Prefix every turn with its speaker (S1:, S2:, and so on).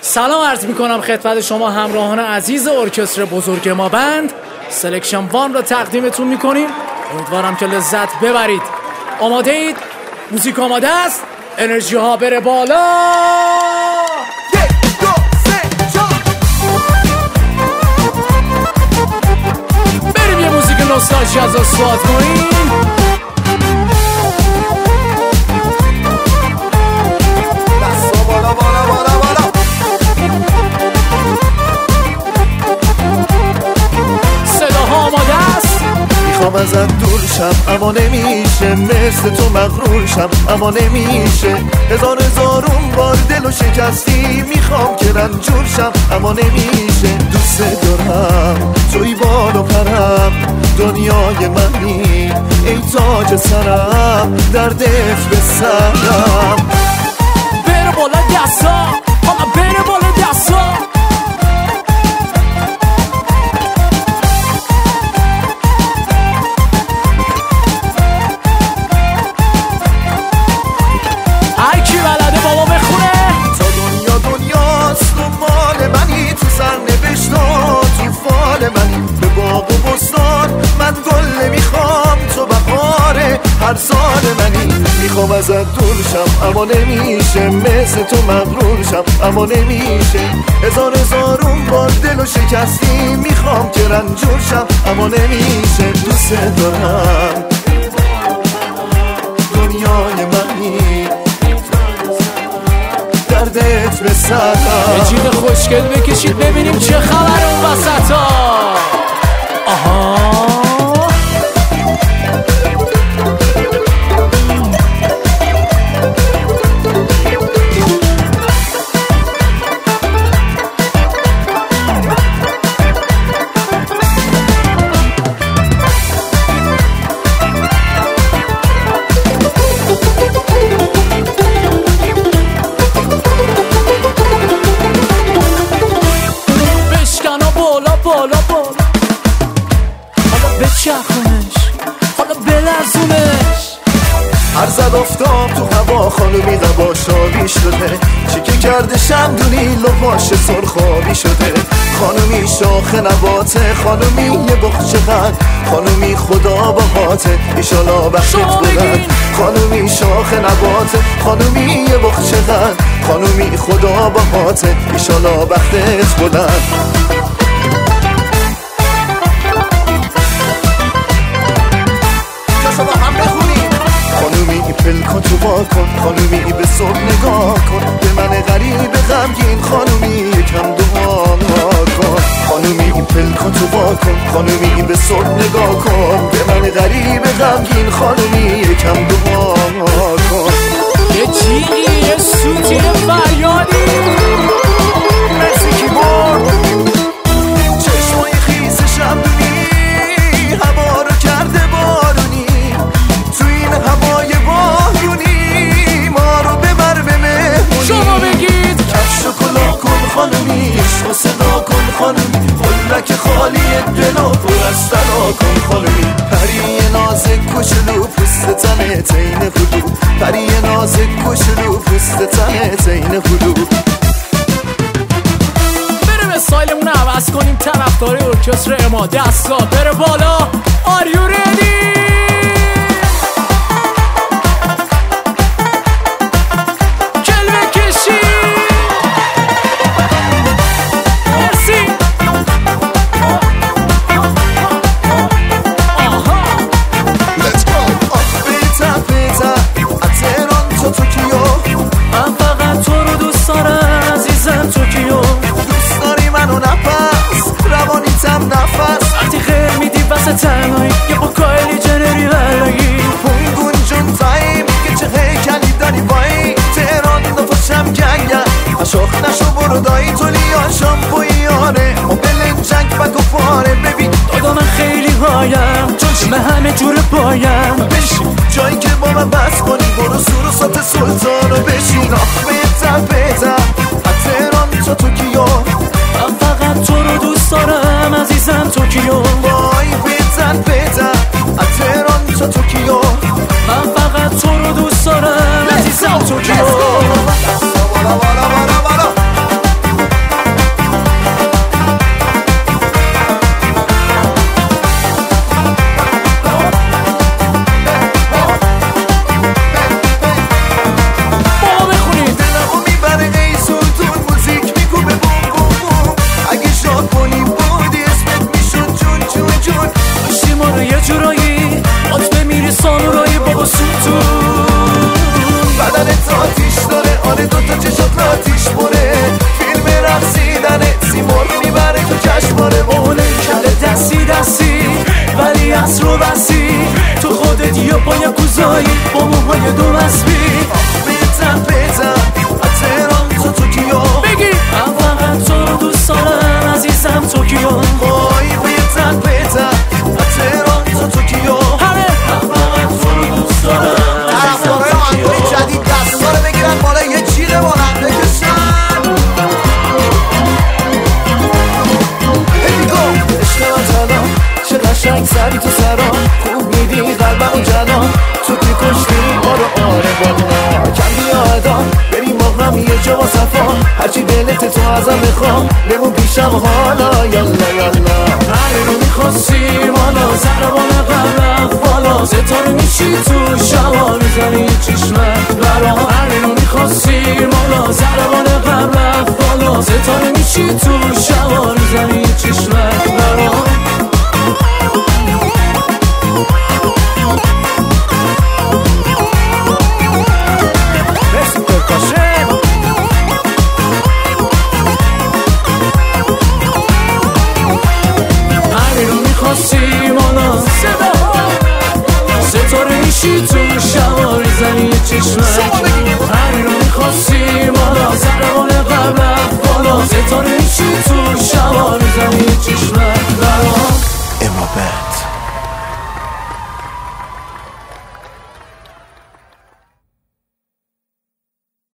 S1: سلام عرض میکنم خدمت شما همراهان عزیز ارکستر بزرگ ما بند. سلکشن وان را تقدیمتون میکنیم. امیدوارم که لذت ببرید. آماده اید؟ موزیک آماده است؟ انرژی ها بره بالا. بریم یه موزیک نوستالژی از اصوات کنیم.
S2: میخوام ازت دور شم اما نمیشه، مثل تو مغرور شم اما نمیشه. هزار بار دل و شکستی، میخوام که رنجور شم اما نمیشه. دوست دارم توی بال و پرم، دنیای منی ای تاج سرم، دردت به سرم.
S1: بره بالا دستا، حالا بره بالا دستا.
S2: هر سال منی میخوام ازت دور شم اما نمیشه، مثل تو مغرور شم اما نمیشه. هزار بار دل و شکستی، میخوام که رنجور شم اما نمیشه. دوست دارم دنیای منی، دردت به سرم.
S1: یه جیب خوشگل بکشید ببینیم چه خبر اون وسطا. آها حالا بلرزونش.
S2: هر زد افتام تو هوا، خانومی قبا شابی شده. چیکه کرده شمدونی لباش سرخابی شده. خانومی شاخ نباته، خانومی یه بخچه قند، خانومی خدا باهاته ایشالا بختت بلند. خانومی شاخ نباته، خانومی یه بخچه قند، خانومی خدا باهاته ایشالا بختت بلند. خانومی پل کن تو با کن، خانومی به صبح نگاه کن، به من غریب غمگین خانومی یکم دعا کن. خانومی پل کن تو با کن، خانومی به صبح نگاه کن، به من غریب غمگین خانومی یکم دعا کن.
S1: یه جیغی یه سوتی یه فریادی
S2: مرسی کیبورد. چشمای خیس شمدونی هوا رو کرده بارونی، تو این هوای بارونی ما رو ببر به مهمونی.
S1: شما بگید
S2: کفش و کلاه کن خانومی، عشق و صدا کن خانومی، قلک خالی دل و پر از طلا کن خانومی. پری نازک کوچولو پوست تنت عین هلو، پری نازک کوچولو پوست تنت عین هلو.
S1: بریم استایلمون رو عوض کنیم. طرفدار ارکستر ما دستا بره بالا. Are you ready؟
S2: تنهایی یه با کایلی جنری بلگی پونگون جون تایم که چه هیکلی داری بایی تهران نفاشم گنگن اشاخ نشو برو دایی تو لیان شامپویانه مبل جنگ بگو پاره ببین دادا من خیلی هایم چون من همه جور پایم بشین جایی که با من بس کنی برو سور و سات سلطان رو بشین آخ بهتر بهتر از تهران تا توکیو من فقط تو رو دوست دارم عزیزم توکیو وای بزن از تهران تا توکیو من فقط تو رو دوست دارم عزیزم توکیو.
S1: چشمت برام هر رو میخواستی مالا زربان قبل رفت بالا ستاره میشی تو شبا میزنی چشمت برام ستاره میشی تو شبا میزنی چشمت هر رو میخواستی مالا زربان قبل رفت بالا ستاره میشی تو شبا میزنی